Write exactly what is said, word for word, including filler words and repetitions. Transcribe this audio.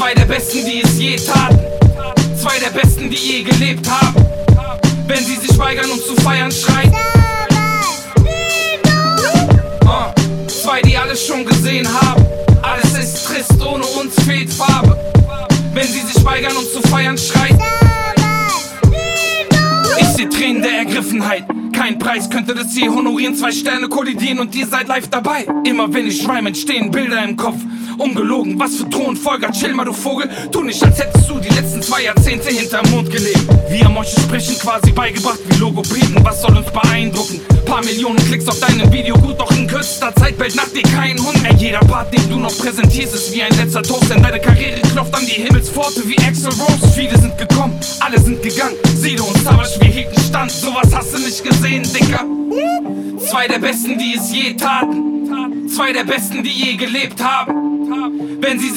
Zwei der Besten, die es je taten. Zwei der Besten, die je gelebt haben. Wenn sie sich weigern und zu feiern schreien. uh, Zwei, die alles schon gesehen haben. Alles ist trist, ohne uns fehlt Farbe. Wenn sie sich weigern und zu feiern schreien. Ich seh Tränen der Ergriffenheit. Kein Preis könnte das je honorieren. Zwei Sterne kollidieren und ihr seid live dabei. Immer wenn ich schreim, entstehen Bilder im Kopf. Ungelogen, was für Thronfolger. Chill mal, du Vogel. Tu nicht, als hättest du die letzten zwei Jahrzehnte hinterm Mond gelebt. Wir haben euch das Sprechen quasi beigebracht wie Logopäden. Was soll uns beeindrucken? Paar Millionen Klicks auf deinem Video, gut, doch in kürzester Zeit bellt nach dir kein Hund mehr. Jeder Part, den du noch präsentierst, ist wie ein letzter Toast. Denn deine Karriere klopft an die Himmelspforte wie Axl Rose. Viele sind gekommen, alle sind gegangen. Sido und Savage, wir hielten Stand. Sowas hast du nicht gesehen, Dicker. Zwei der Besten, die es je taten. Zwei der Besten, die je gelebt haben. Wenn sie